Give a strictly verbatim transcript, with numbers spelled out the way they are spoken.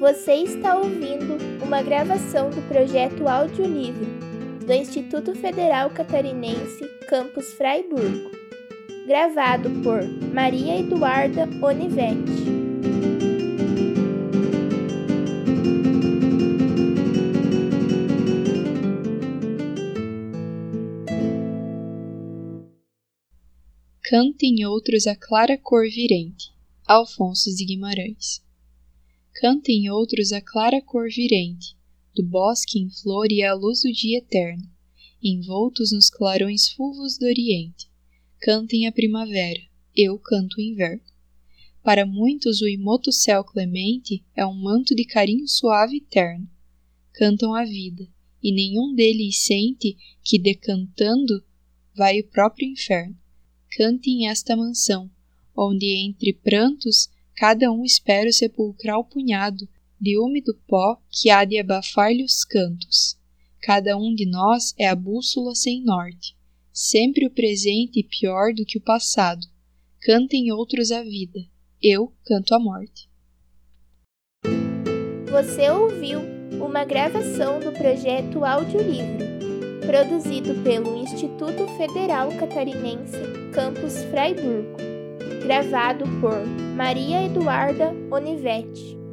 Você está ouvindo uma gravação do projeto Audiolivro do Instituto Federal Catarinense, Campus Fraiburgo, gravado por Maria Eduarda Onivetti. Cantem outros a clara cor virente, Alfonso de Guimarães. Cantem outros a clara cor virente, do bosque em flor e à luz do dia eterno, envoltos nos clarões fulvos do oriente. Cantem a primavera, eu canto o inverno. Para muitos o imoto céu clemente é um manto de carinho suave e terno. Cantam a vida, e nenhum deles sente que, decantando, vai o próprio inferno. Cantem esta mansão, onde entre prantos cada um espera o sepulcral punhado de úmido pó que há de abafar-lhe os cantos. Cada um de nós é a bússola sem norte, sempre o presente pior do que o passado. Cantem outros a vida, eu canto a morte. Você ouviu uma gravação do projeto Audiolivro, produzido pelo Instituto Federal Catarinense, Campus Fraiburgo, gravado por Maria Eduarda Onivetti.